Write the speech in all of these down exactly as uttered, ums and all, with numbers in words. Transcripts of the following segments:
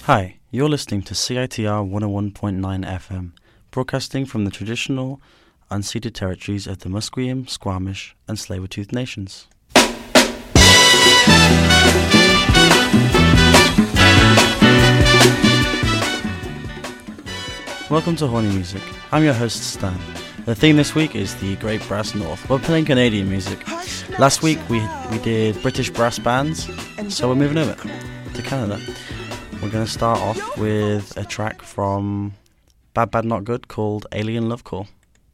Hi, you're listening to C I T R one oh one point nine F M, broadcasting from the traditional, unceded territories of the Musqueam, Squamish and Tsleil-Waututh nations. Welcome to Horny Music. I'm your host, Stan. The theme this week is the Great Brass North. We're playing Canadian music. Last week we we did British brass bands, so we're moving over to Canada. We're going to start off with a track from Bad Bad Not Good called Alien Love Call.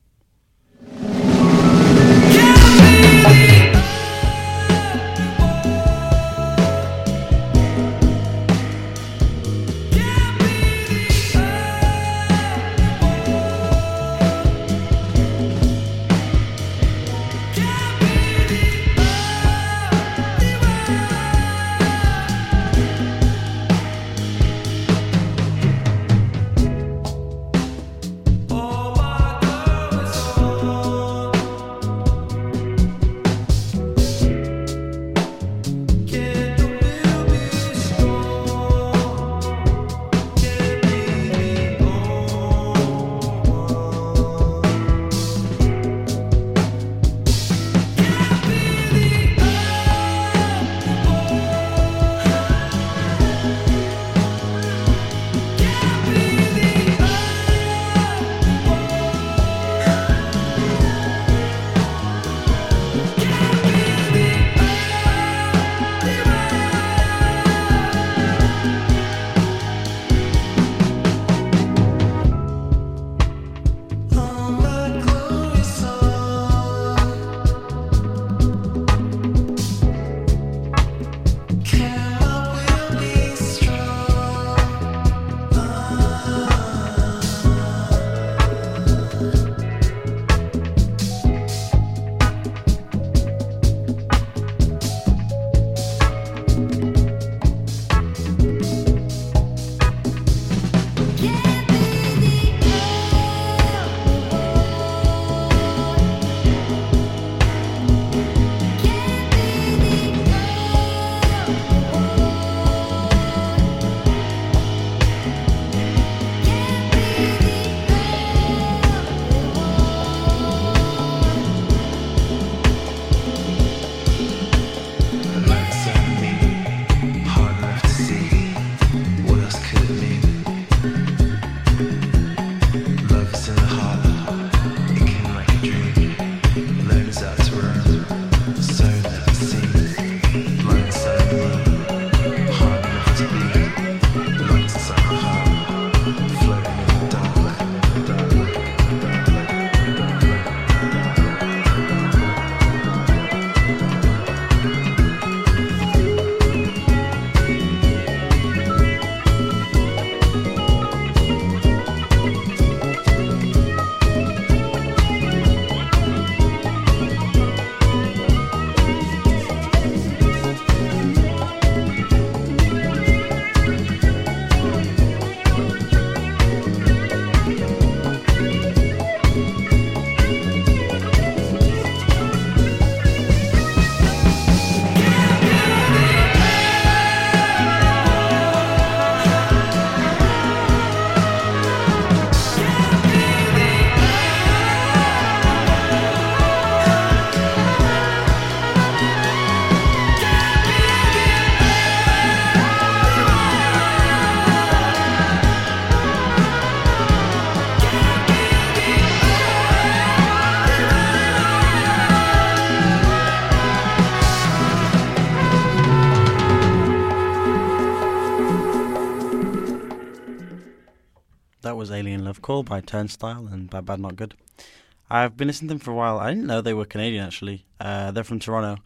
Alien Love Call by Turnstile and Bad Bad Not Good. I've been listening to them for a while. I didn't know they were Canadian, actually. Uh, they're from Toronto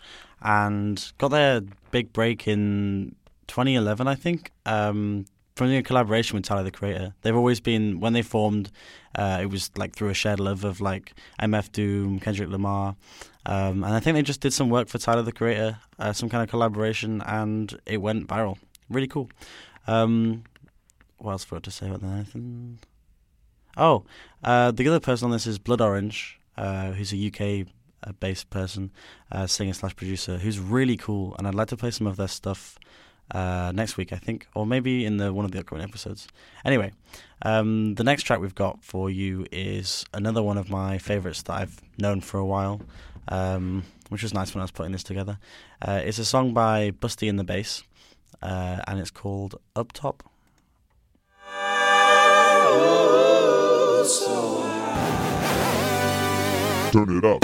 and got their big break in twenty eleven, I think, um, from a collaboration with Tyler, the Creator. They've always been, when they formed, uh, it was like through a shared love of like M F Doom, Kendrick Lamar, um, and I think they just did some work for Tyler, the Creator, uh, some kind of collaboration, and it went viral. Really cool. Um, what else forgot to say about that, Nathan? Oh, uh, the other person on this is Blood Orange, uh, who's a U K-based person, uh, singer slash producer, who's really cool, and I'd like to play some of their stuff uh, next week, I think, or maybe in the one of the upcoming episodes. Anyway, um, the next track we've got for you is another one of my favourites that I've known for a while, um, which was nice when I was putting this together. Uh, it's a song by Busty and the Bass, uh, and it's called Up Top. Oh, so high. Turn it up.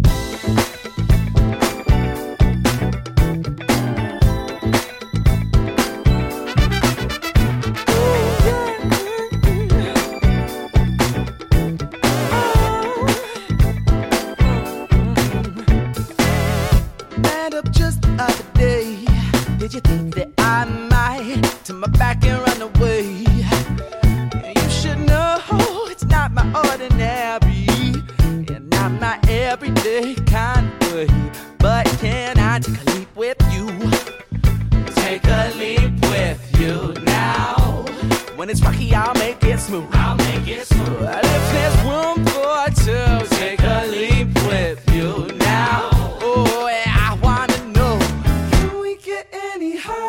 Did you think that I might turn my back and run away? You should know it's not my ordinary and not my everyday kind of way. But can I take a leap with you? Take a leap with you now. When it's rocky, I'll make it smooth. I'll make it smooth. If there's room for two, take a leap with you now. Oh, yeah, I wanna know. Can we get any higher?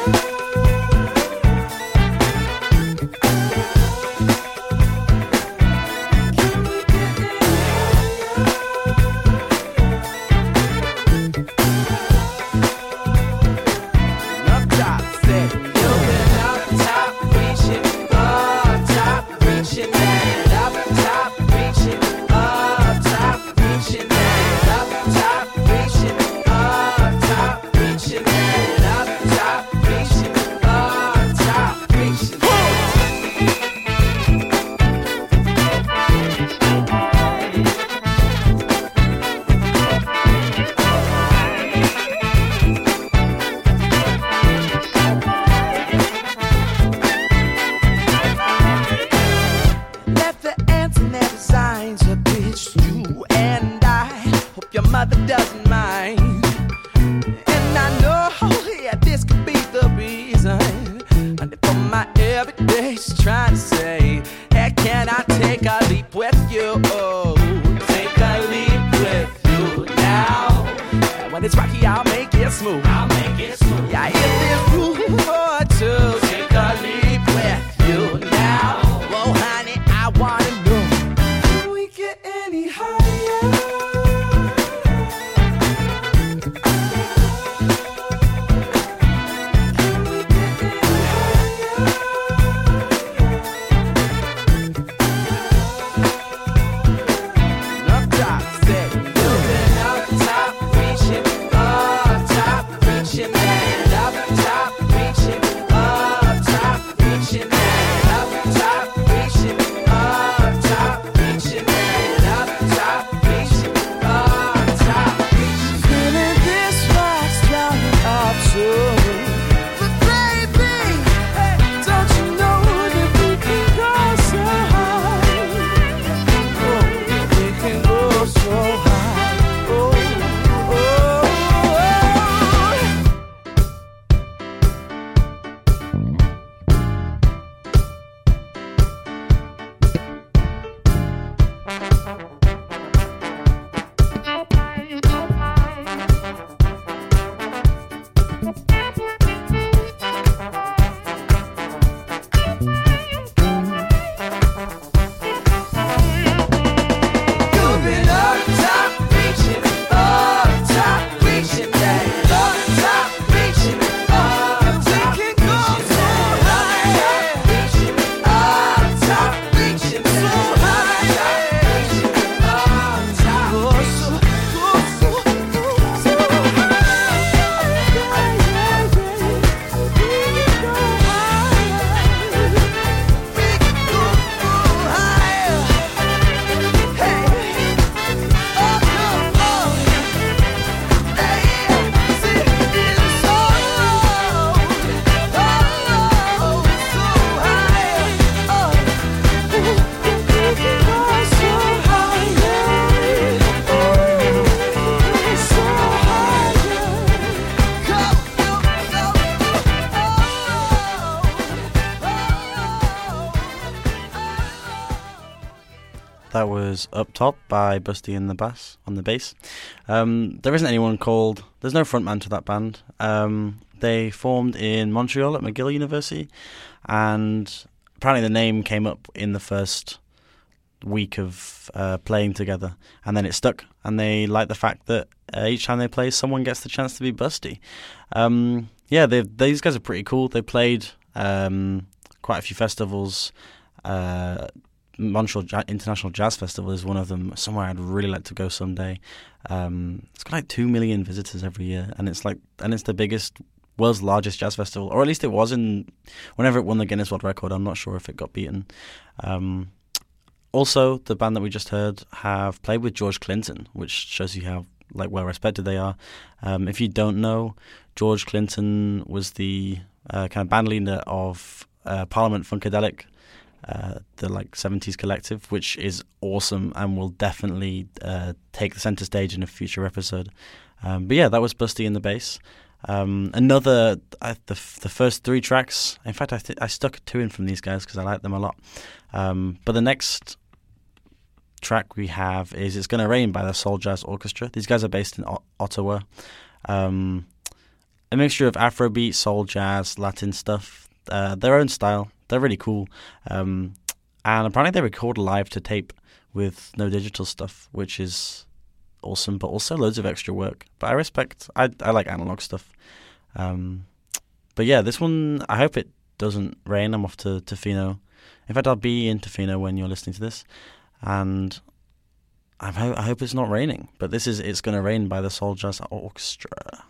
Can we get any higher? Up top, say, you've been up top, reaching up top, reaching that up top, reaching up top, reaching that up top, reaching up top, reaching that up top, reaching up top, reaching. Left the ants and their designs a bitch, you and I. Hope your mother doesn't mind. And I know, yeah, this could be the reason. And for my everyday, she's trying to say, hey, can I take a leap with you? Oh, take a leap with you now. And when it's rocky, I'll make it smooth. I'll make it smooth. Yeah, if there's room for two, take a leap with you now. Whoa, honey, I wanna know. Can we get any higher? Can we get any higher? Up top, say, you've been up top, reaching up top, reaching that up top, reaching up top, reaching that up top, reaching up top, reaching that up top, reaching up top, reaching. Feeling this rush drowning up soon. But baby, hey, don't you know that we can go so high? Oh, we can go so high. Oh, oh, oh. You've been up top, reaching up top, reaching that up top, reaching up top, we can go so high, reaching up top, reaching so high, reaching up top, go so, go so, go so high, we can go higher, we can go higher. Hey, oh, come on. Hey, see, it's so low. Oh, so high. Oh, we can go so higher. Oh, so higher. Go, go, go. That was Up Top by Busty and the Bass on the bass. Um, there isn't anyone called. There's no frontman to that band. Um, They formed in Montreal at McGill University, and apparently the name came up in the first week of uh, playing together, and then it stuck. And they like the fact that uh, each time they play, someone gets the chance to be Busty. Um, yeah, these guys are pretty cool. They played um, quite a few festivals. Uh, Montreal ja- International Jazz Festival is one of them. Somewhere I'd really like to go someday. Um, it's got like two million visitors every year, and it's like and it's the biggest, world's largest jazz festival, or at least it was in whenever it won the Guinness World Record. I'm not sure if it got beaten. Um, also, the band that we just heard have played with George Clinton, which shows you how like well respected they are. Um, if you don't know, George Clinton was the uh, kind of band leader of uh, Parliament Funkadelic, uh, the like seventies collective, which is awesome and will definitely uh, take the center stage in a future episode. Um, but yeah, that was Busty in the bass. Um, another, uh, the f- the first three tracks, in fact I th- I stuck two in from these guys because I like them a lot. Um, but the next track we have is It's Gonna Rain by the Soul Jazz Orchestra. These guys are based in o- Ottawa. Um, a mixture of Afrobeat, soul jazz, Latin stuff, uh, their own style. They're really cool. Um, and apparently they record live to tape with no digital stuff, which is awesome, but also loads of extra work. But I respect, I I like analog stuff. Um, but yeah, this one, I hope it doesn't rain. I'm off to Tofino. In fact, I'll be in Tofino when you're listening to this. And I hope, I hope it's not raining. But this is It's Gonna Rain by the Soul Jazz Orchestra.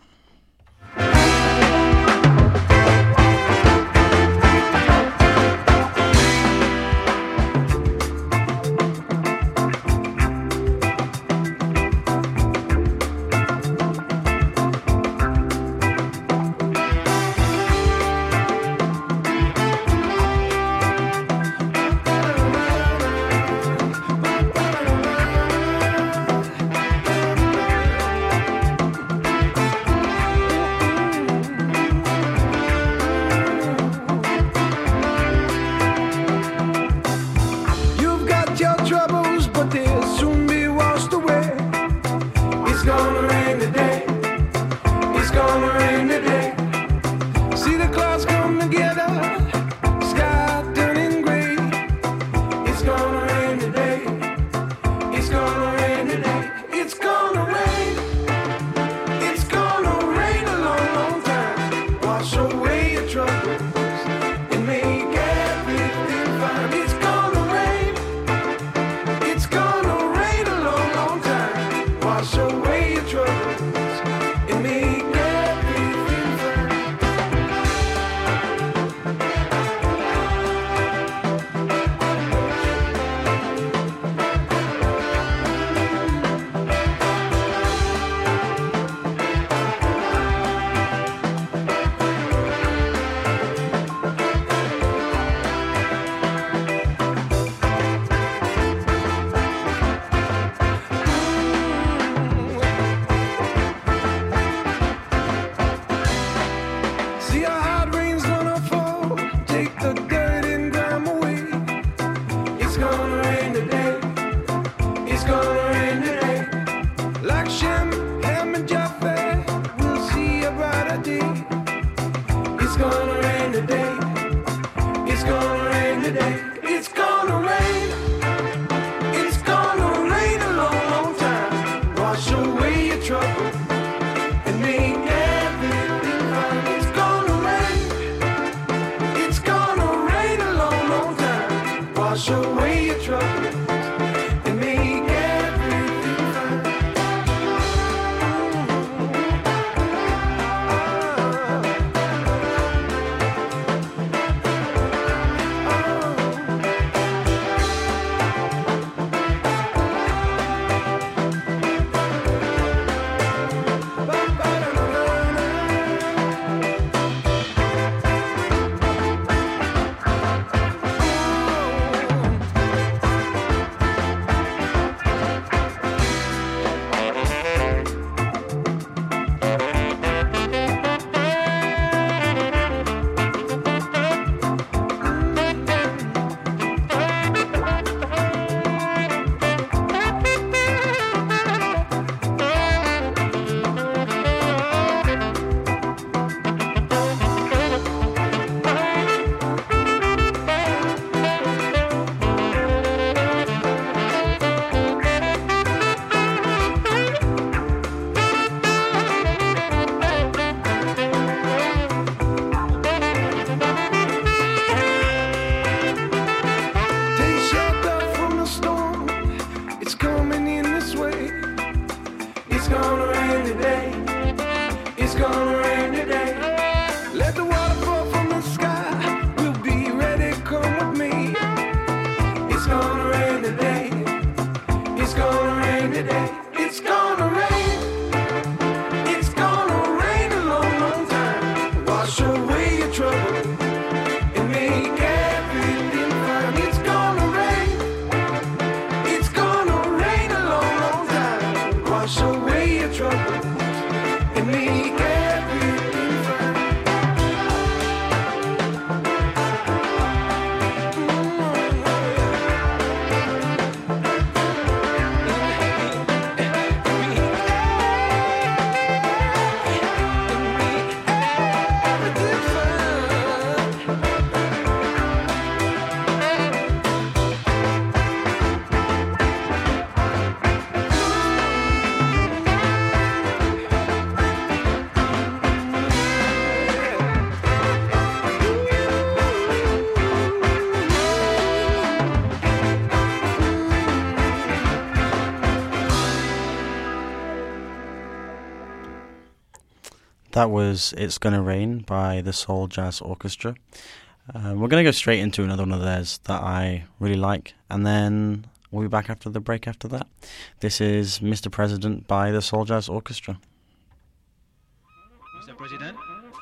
that was It's Gonna Rain by the Soul Jazz Orchestra. Uh, we're going to go straight into another one of theirs that I really like, and then we'll be back after the break after that. This is Mister President by the Soul Jazz Orchestra. Mister President?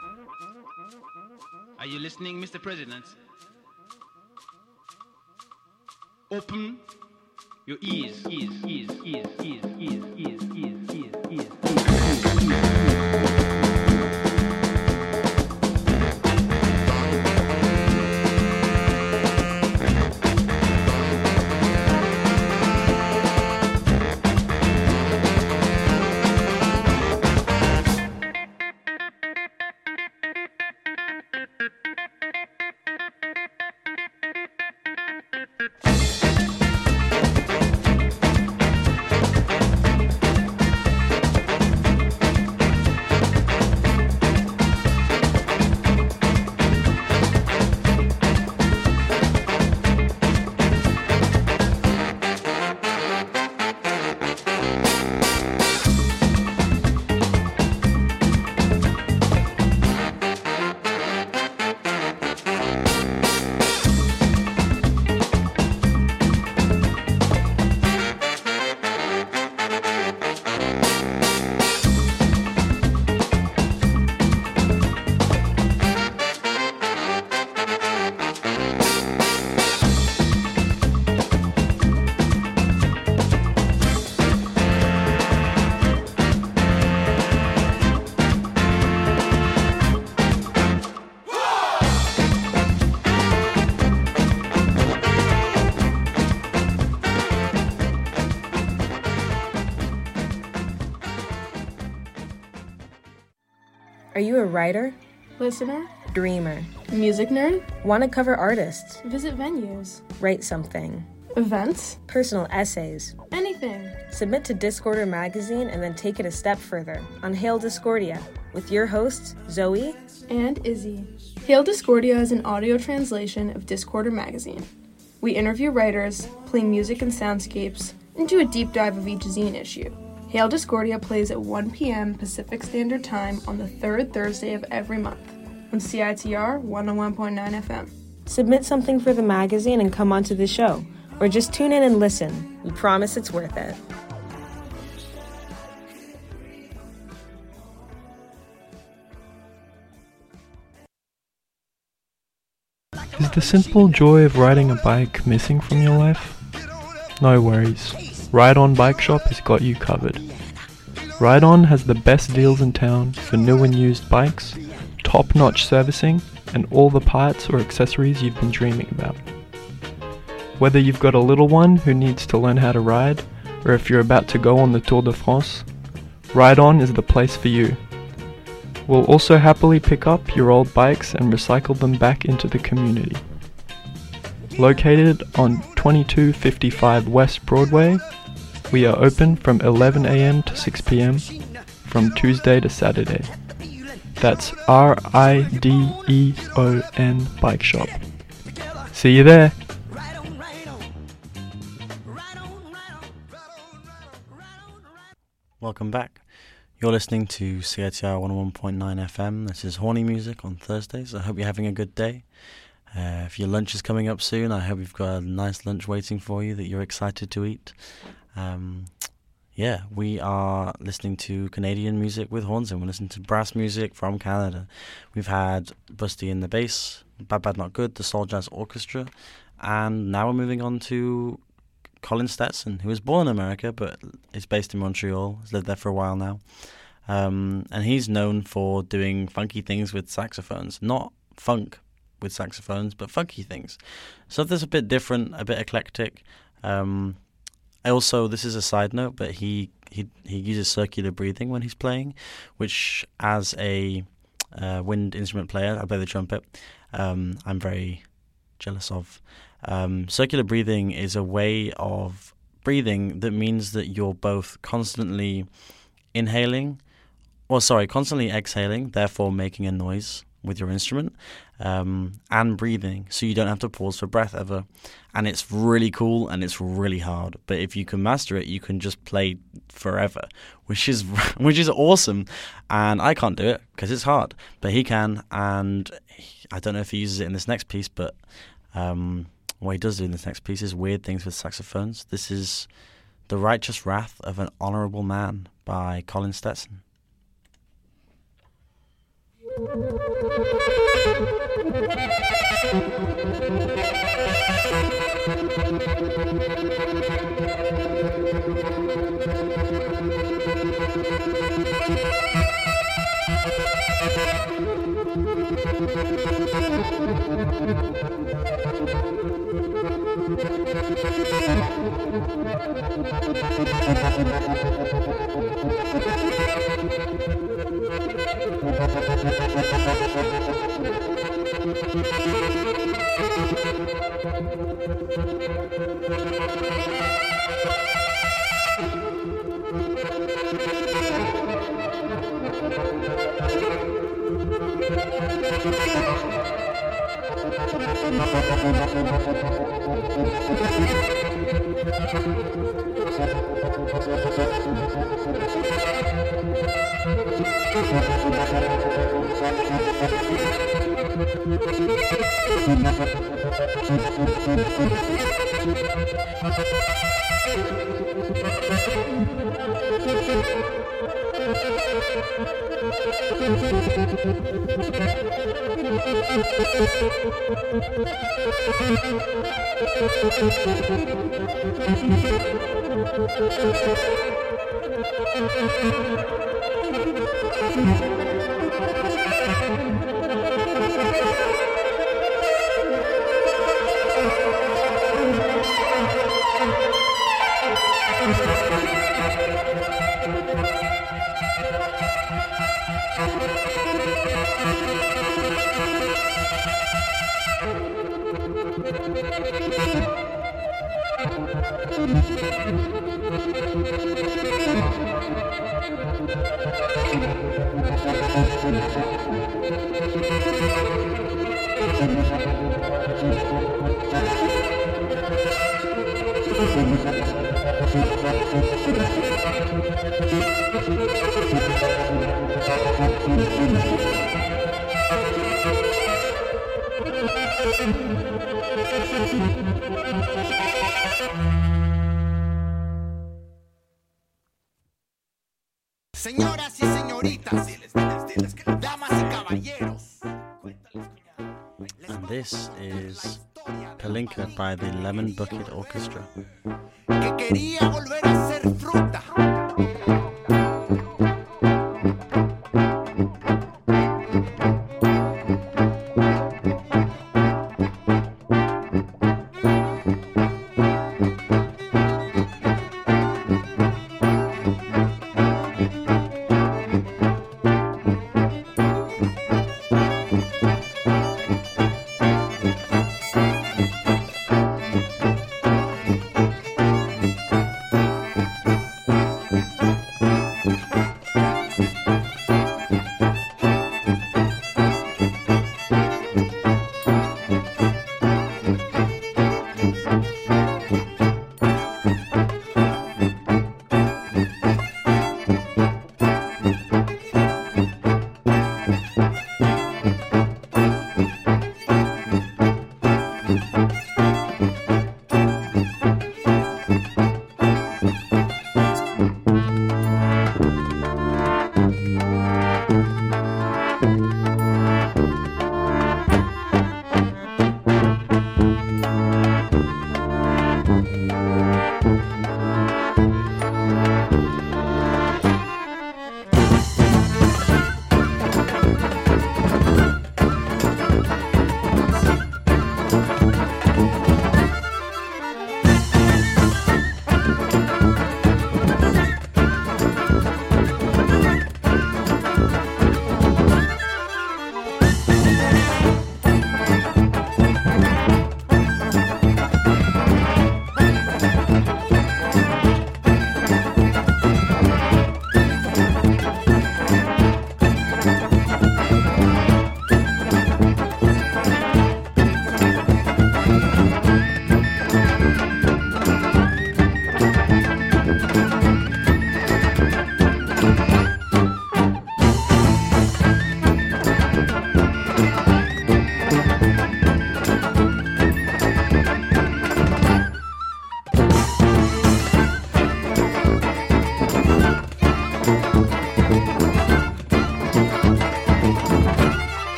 Are you listening, Mister President? Open your ears, ears, ears, ears, ears, ears, ears, ears, ears, ears. Are you a writer, listener, dreamer, music nerd? want to cover artists, Visit venues, write something, events, personal essays? anything. Submit to Discorder magazine and then take it a step further on Hail Discordia with your hosts, Zoe And Izzy. Hail Discordia is an audio translation of Discorder magazine. We interview writers, play music and soundscapes, and do a deep dive of each zine issue. Hail Discordia plays at one p.m. Pacific Standard Time on the third Thursday of every month on C I T R one oh one point nine F M. Submit something for the magazine and come onto the show, or just tune in and listen. We promise it's worth it. Is the simple joy of riding a bike missing from your life? No worries. Ride On Bike Shop has got you covered. Ride On has the best deals in town for new and used bikes, top-notch servicing, and all the parts or accessories you've been dreaming about. Whether you've got a little one who needs to learn how to ride, or if you're about to go on the Tour de France, Ride On is the place for you. We'll also happily pick up your old bikes and recycle them back into the community. Located on twenty-two fifty-five West Broadway, we are open from eleven a.m. to six p.m. from Tuesday to Saturday. That's R I D E O N Bike Shop. See you there! Welcome back. You're listening to C I T R one oh one point nine F M. This is Horny Music on Thursdays. I hope you're having a good day. Uh, if your lunch is coming up soon, I hope you've got a nice lunch waiting for you that you're excited to eat. Um, yeah, we are listening to Canadian music with horns and we're listening to brass music from Canada. We've had Busty in the bass, Bad Bad Not Good, the Soul Jazz Orchestra, and now we're moving on to Colin Stetson, who was born in America but is based in Montreal. He's lived there for a while now. Um, and he's known for doing funky things with saxophones. Not funk with saxophones, but funky things. So this is a bit different, a bit eclectic. Um, I also, this is a side note, but he, he, he uses circular breathing when he's playing, which as a uh, wind instrument player, I play the trumpet, um, I'm very jealous of. Um, circular breathing is a way of breathing that means that you're both constantly inhaling, or sorry, constantly exhaling, therefore making a noise with your instrument, um, and breathing, so you don't have to pause for breath ever. And it's really cool and it's really hard. But if you can master it, you can just play forever, which is which is awesome. And I can't do it because it's hard, but he can. And he, I don't know if he uses it in this next piece, but um, what he does do in this next piece is weird things with saxophones. This is The Righteous Wrath of an Honorable Man by Colin Stetson. Señoras y señoritas, damas y caballeros. And this is Palinka by the Lemon Bucket Orchestra. Que quería volver a ser fruta.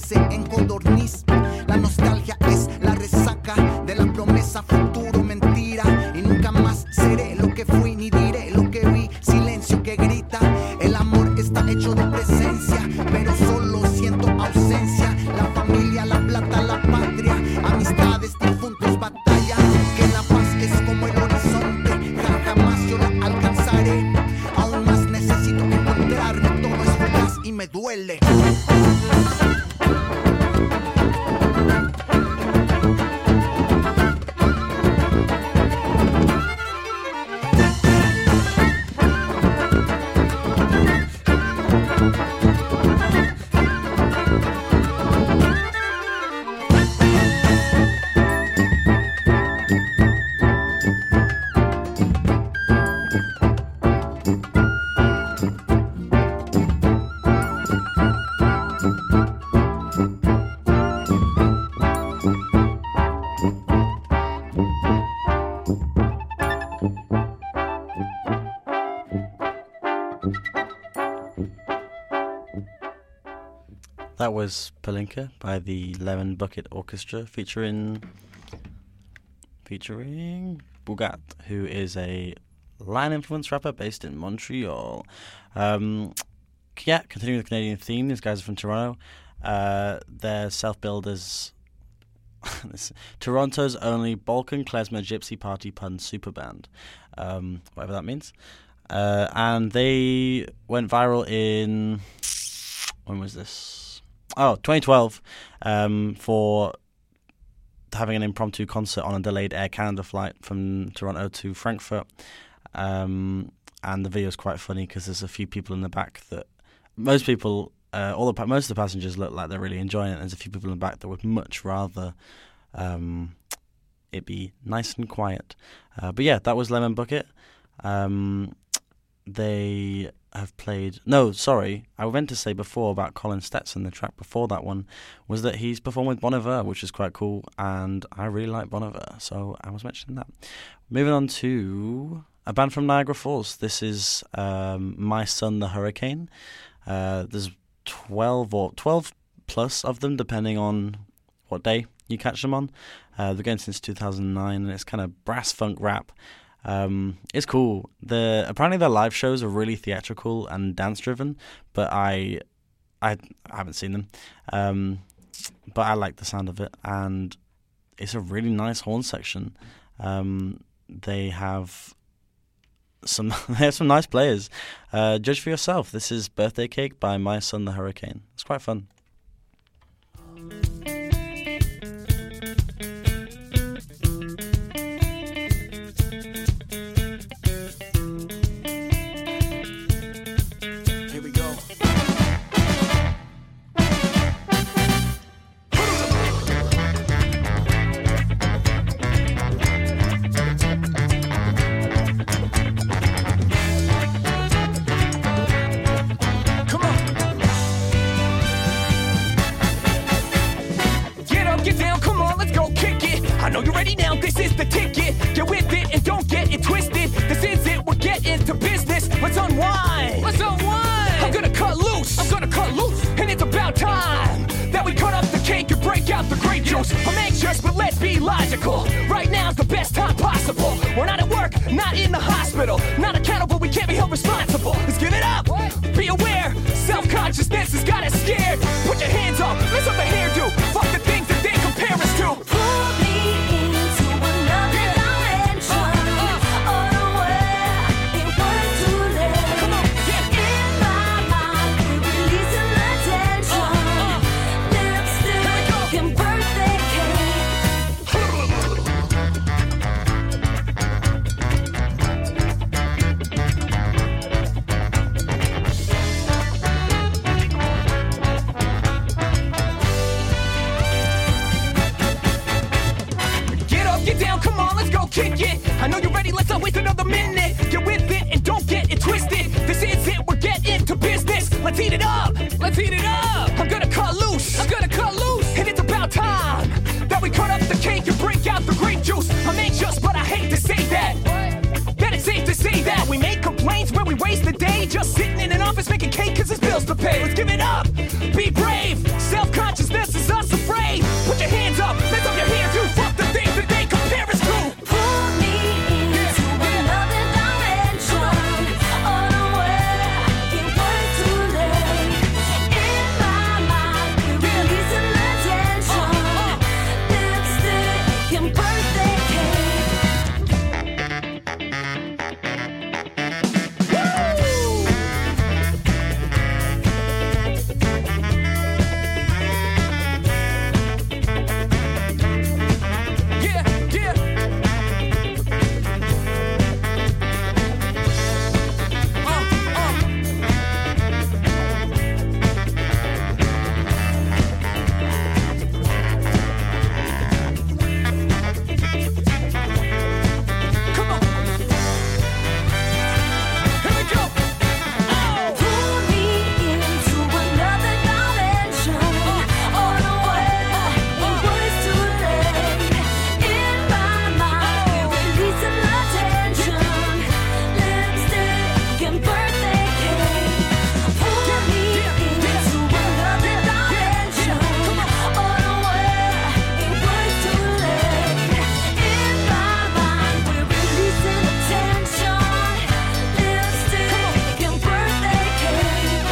nace en codorniz. La nostalgia es la resaca de la promesa, futuro mentira. Y nunca más seré lo que fui ni diré lo que vi. Silencio que grita. El amor está hecho de presencia, pero solo siento ausencia. La familia, la plata, la patria, amistades, difuntos, batalla. Que la paz es como el horizonte, ja- jamás yo la alcanzaré. Aún más necesito encontrarme, todo es fugaz y me duele. That was Palinka by the Lemon Bucket Orchestra featuring featuring Bugat, who is a Latin influence rapper based in Montreal. Um, yeah, continuing with the Canadian theme, these guys are from Toronto. Uh, they're self-billed as Toronto's only Balkan klezmer gypsy party pun superband, um, whatever that means. Uh, and they went viral in, when was this? Oh, twenty twelve, um, for having an impromptu concert on a delayed Air Canada flight from Toronto to Frankfurt. Um, and the video is quite funny because there's a few people in the back that most people, uh, all the pa- most of the passengers look like they're really enjoying it. There's a few people in the back that would much rather um, it be nice and quiet. Uh, but yeah, that was Lemon Bucket. Um, they have played... No, sorry, I meant to say before about Colin Stetson, the track before that one, was that he's performed with Bon Iver, which is quite cool, and I really like Bon Iver, so I was mentioning that. Moving on to a band from Niagara Falls. This is um, My Son the Hurricane. Uh, there's twelve or twelve plus of them, depending on what day you catch them on. Uh, they're going since two thousand nine, and it's kind of brass funk rap. Um, it's cool. The apparently their live shows are really theatrical and dance driven, but I, I, I haven't seen them. Um, but I like the sound of it, and it's a really nice horn section. Um, they have some they have some nice players. Uh, judge for yourself. This is Birthday Cake by My Son the Hurricane. It's quite fun. Just sitting in an office making cake cause it's built bills to pay. Let's give it up. Be brave. Self-consciousness is us afraid. Put your hands up. Lift up your hands. You fuck the things that they compare us to. Pull me into another dimension. Unaware, it was too late. In my mind, we're releasing the tension. Lipstick and birthday cake. Yeah, yeah. Uh, uh. Come on. Here we go. Oh. Pull me into another dimension. Unaware, it was too late. In my mind, we're releasing the tension. Lipstick and birthday cake. Pull me into another dimension. Unaware, it was too late. In my mind, we're releasing the tension. Lipstick and birthday cake.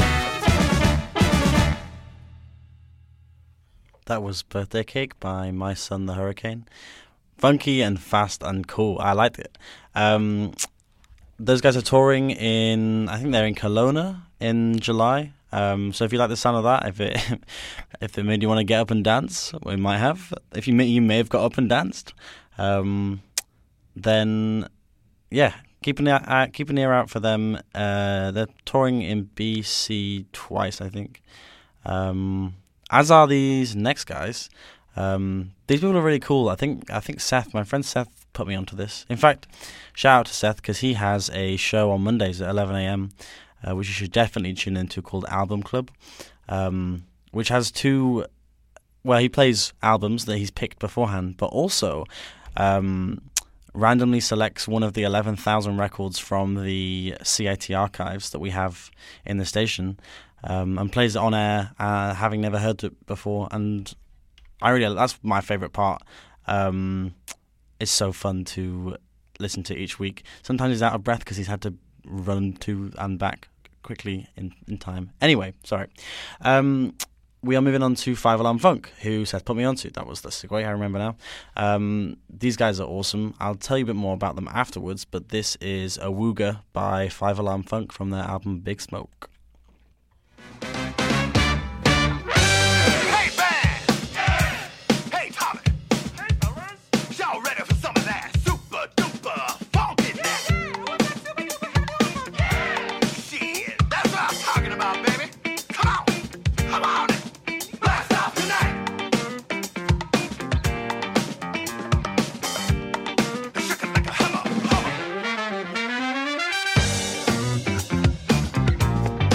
That was Birthday Cake by My Son the Hurricane. Funky and fast and cool. I liked it. Um, those guys are touring in, I think they're in Kelowna in July. Um, so if you like the sound of that, if it if it made you want to get up and dance, we might have. If you may, you may have got up and danced, um, then yeah, keep an ear, uh, keep an ear out for them. Uh, they're touring in B C twice, I think. Um, as are these next guys. Um, these people are really cool. I think I think Seth, my friend Seth, put me onto this. In fact, shout out to Seth because he has a show on Mondays at eleven a.m. Uh, which you should definitely tune into, called Album Club, um, which has two. Well, he plays albums that he's picked beforehand, but also um, randomly selects one of the eleven thousand records from the C I T archives that we have in the station, um, and plays it on air, uh, having never heard it before. And I really, that's my favourite part. Um, it's so fun to listen to each week. Sometimes he's out of breath because he's had to run to and back quickly in, in time. Anyway, sorry. Um, we are moving on to Five Alarm Funk, who Seth put me onto. That was the segue, I remember now. Um, these guys are awesome. I'll tell you a bit more about them afterwards, but this is Awooga by Five Alarm Funk from their album Big Smoke. Hey, band! Hey, Tommy! Hey, fellas! Y'all ready for some of that super duper funkiness? Shit, that's what I'm talking about, baby. Come on! Come on! Blast off tonight! Shook it like a hammer, hammer.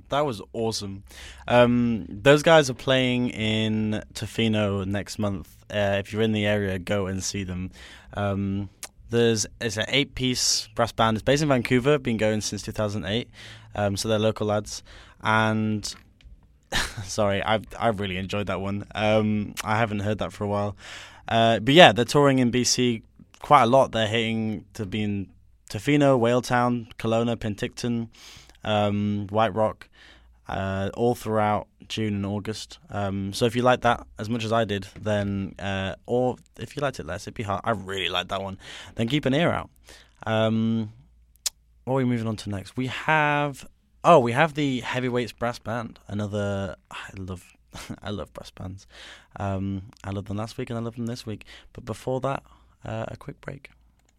That was awesome. Um, those guys are playing in Tofino next month. Uh, if you're in the area, go and see them. Um, there's it's an eight-piece brass band. It's based in Vancouver. Been going since two thousand eight. Um, so they're local lads. And sorry, I've I've really enjoyed that one. Um, I haven't heard that for a while. Uh, but yeah, they're touring in B C quite a lot. They're hitting to be in Tofino, Whaletown, Kelowna, Penticton, um, White Rock, uh, all throughout June and August. Um, so if you like that as much as I did, then uh, or if you liked it less, it'd be hard. I really liked that one. Then keep an ear out. Um, what are we moving on to next? We have oh, we have the Heavyweights Brass Band. Another I love. I love brass bands. Um, I loved them last week and I love them this week. But before that, uh, a quick break.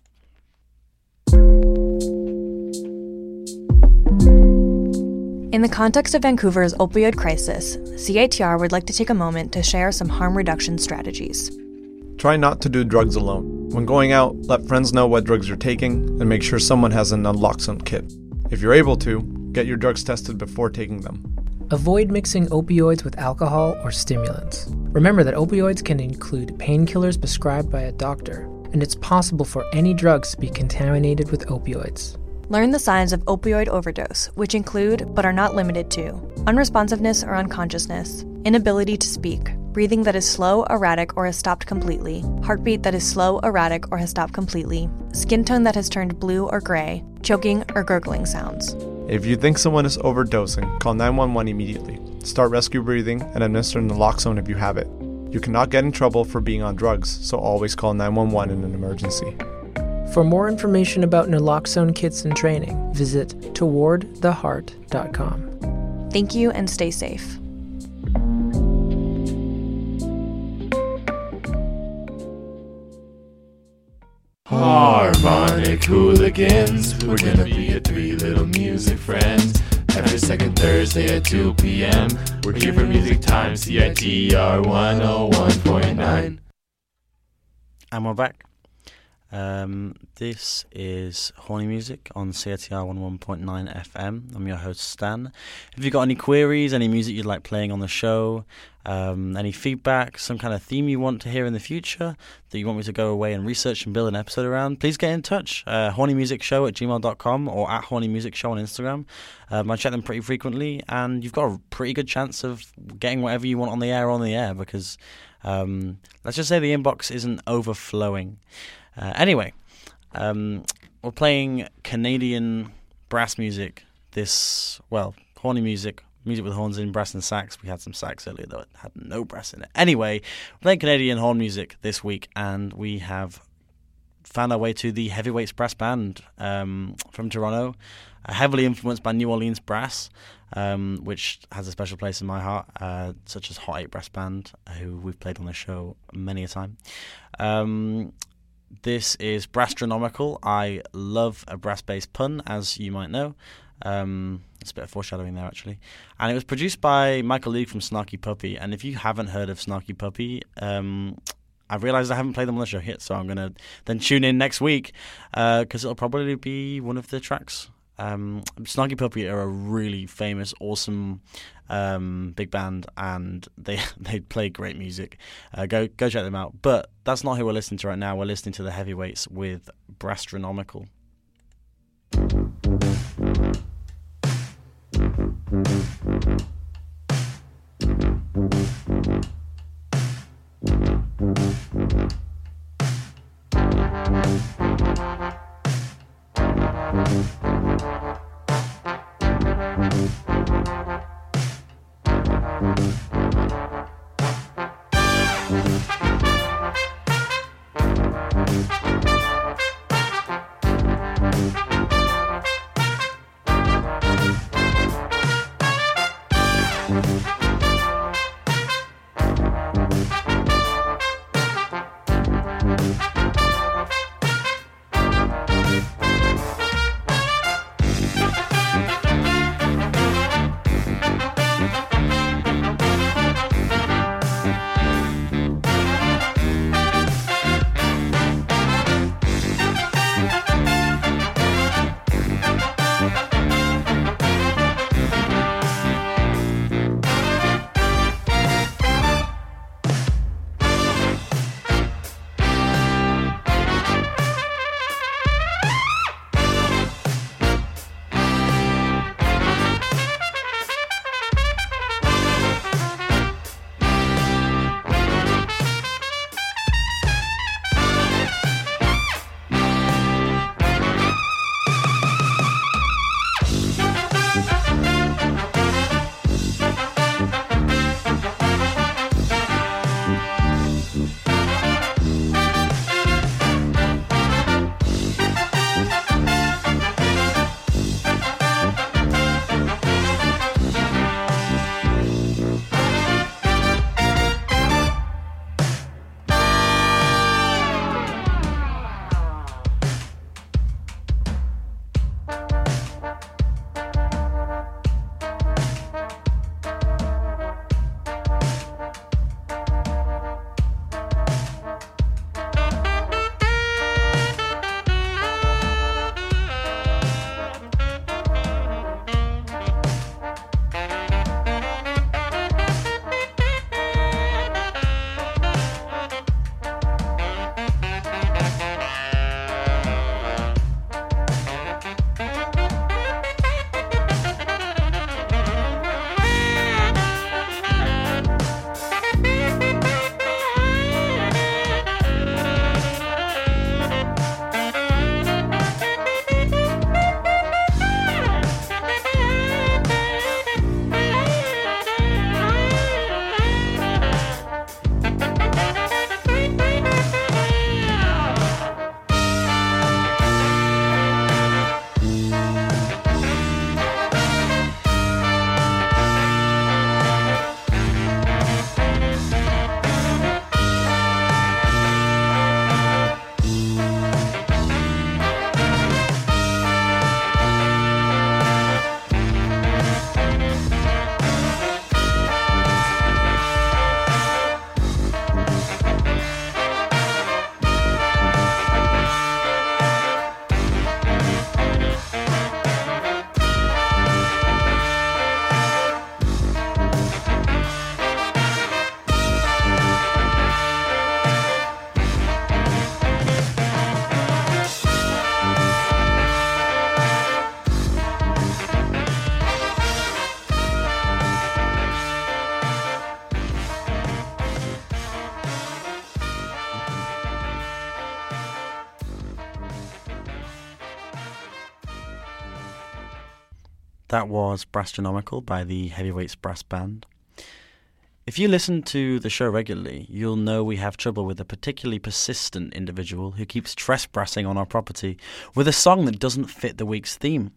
In the context of Vancouver's opioid crisis, C I T R would like to take a moment to share some harm reduction strategies. Try not to do drugs alone. When going out, let friends know what drugs you're taking and make sure someone has an naloxone kit. If you're able to, get your drugs tested before taking them. Avoid mixing opioids with alcohol or stimulants. Remember that opioids can include painkillers prescribed by a doctor, and it's possible for any drugs to be contaminated with opioids. Learn the signs of opioid overdose, which include, but are not limited to, unresponsiveness or unconsciousness, inability to speak, breathing that is slow, erratic, or has stopped completely, heartbeat that is slow, erratic, or has stopped completely, skin tone that has turned blue or gray, choking or gurgling sounds. If you think someone is overdosing, call nine one one immediately. Start rescue breathing and administer naloxone if you have it. You cannot get in trouble for being on drugs, so always call nine one one in an emergency. For more information about naloxone kits and training, visit toward the heart dot com. Thank you and stay safe. Harmonic hooligans, we're gonna be your three little music friends. Every second Thursday at two p.m. We're here for music time, C I T R one oh one point nine. And we're back. Um, this is Horny Music on C I T R one oh one point nine F M. I'm your host, Stan. If you've got any queries, any music you'd like playing on the show, um, any feedback, some kind of theme you want to hear in the future that you want me to go away and research and build an episode around, please get in touch. Uh, horny music show at gmail dot com or at Horny Music Show on Instagram. Um, I check them pretty frequently, and you've got a pretty good chance of getting whatever you want on the air on the air because um, let's just say the inbox isn't overflowing. Uh, anyway, um, we're playing Canadian brass music. This, well, horny music, music with horns in, brass and sax. We had some sax earlier, though it had no brass in it. Anyway, we're playing Canadian horn music this week, and we have found our way to the Heavyweights Brass Band um, from Toronto, uh, heavily influenced by New Orleans brass, um, which has a special place in my heart, uh, such as Hot Eight Brass Band, who we've played on the show many a time. Um... This is Brasstronomical. I love a brass-based pun, as you might know. Um, it's a bit of foreshadowing there, actually. And it was produced by Michael League from Snarky Puppy. And if you haven't heard of Snarky Puppy, um, I've realised I haven't played them on the show yet, so I'm going to then tune in next week because uh, it'll probably be one of the tracks. Um, Snarky Puppy are a really famous, awesome um, big band, and they they play great music. Uh, go go check them out. But that's not who we're listening to right now. We're listening to the Heavyweights with Brasstronomical. That was Brasstronomical by the Heavyweights Brass Band. If you listen to the show regularly, you'll know we have trouble with a particularly persistent individual who keeps trespassing on our property with a song that doesn't fit the week's theme.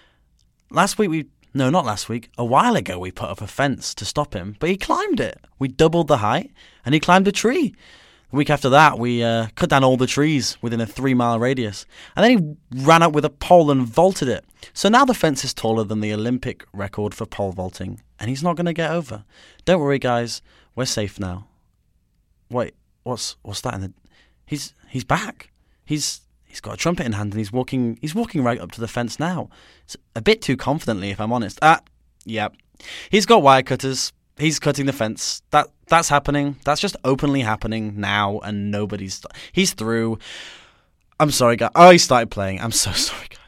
Last week we... No, not last week. A while ago we put up a fence to stop him, but he climbed it. We doubled the height, and he climbed a tree. The week after that, we uh, cut down all the trees within a three-mile radius, and then he ran up with a pole and vaulted it. So now the fence is taller than the Olympic record for pole vaulting, and he's not going to get over. Don't worry, guys. We're safe now. Wait, what's what's that in the... He's he's back. He's he's got a trumpet in hand, and he's walking he's walking right up to the fence now. It's a bit too confidently, if I'm honest. Ah, yep. He's got wire cutters. He's cutting the fence. That that's happening. That's just openly happening now, and nobody's... He's through. I'm sorry, guys. Oh, he started playing. I'm so sorry, guys.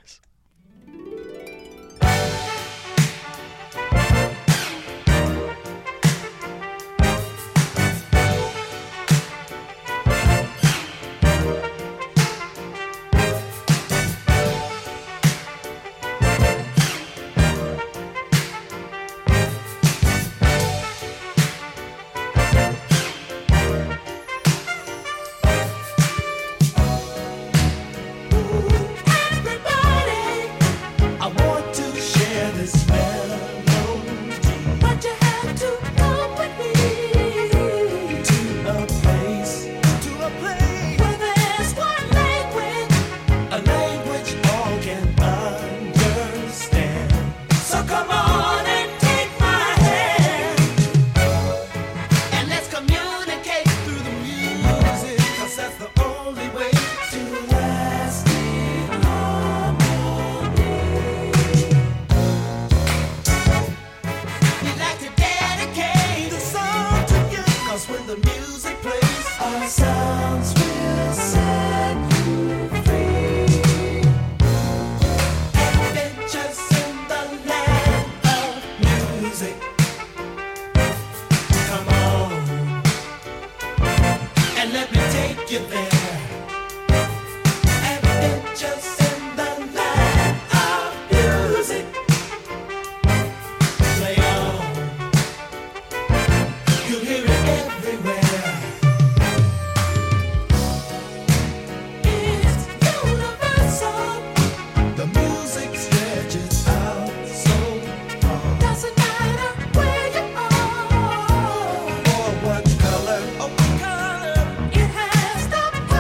It has the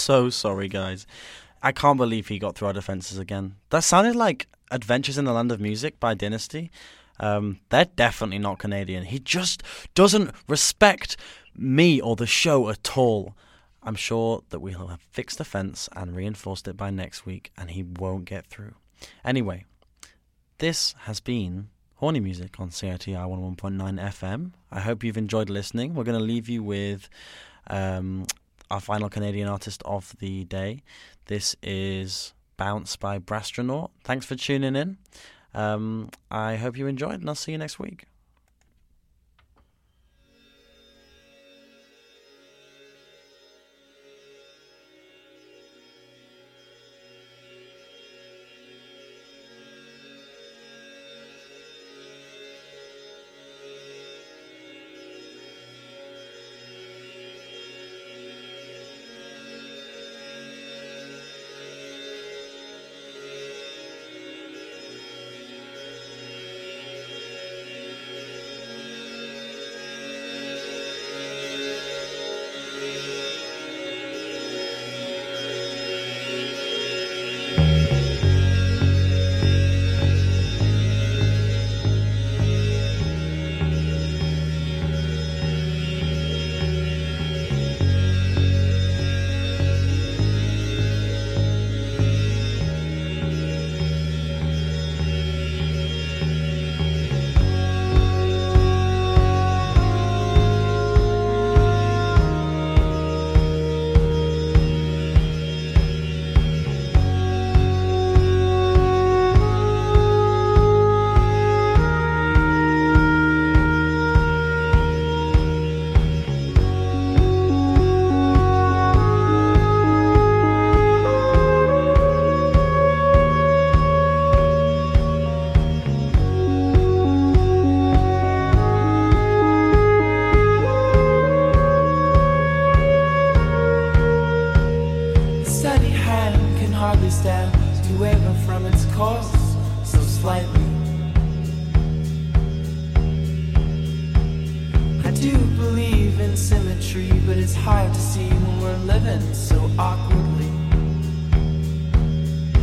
so sorry, guys. I can't believe he got through our defences again. That sounded like Adventures in the Land of Music by Dynasty. Um, they're definitely not Canadian. He just doesn't respect me or the show at all. I'm sure that we'll have fixed the fence and reinforced it by next week, and he won't get through. Anyway, this has been Horny Music on C I T R one oh one point nine F M. I hope you've enjoyed listening. We're going to leave you with um, our final Canadian artist of the day. This is Bounce by Brastronaut. Thanks for tuning in. Um, I hope you enjoyed, and I'll see you next week.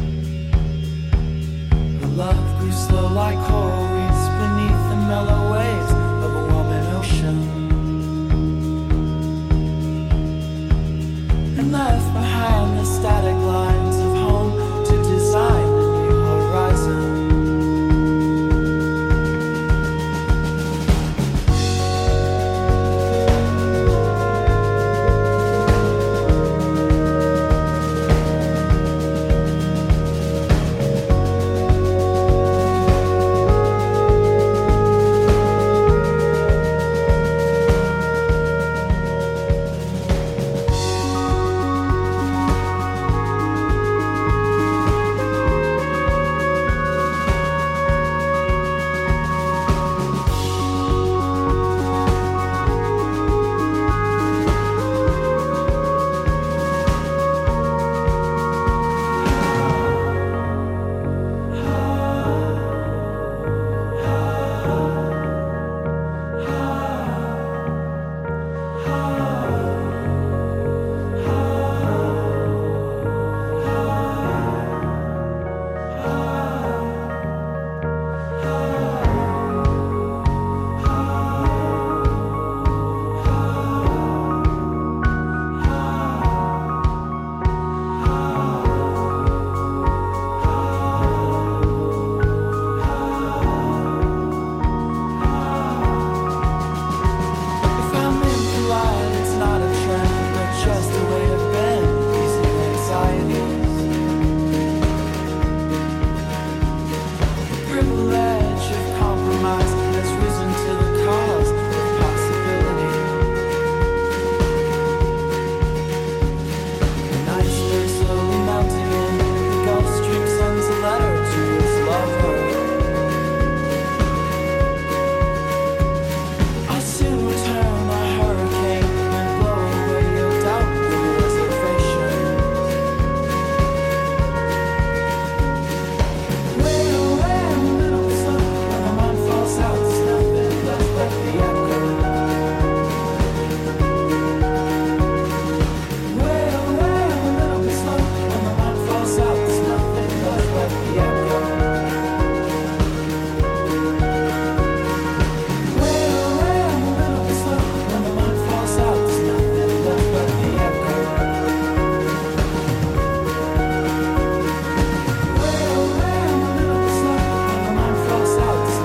Love grew slow like coral reefs beneath the mellow waves.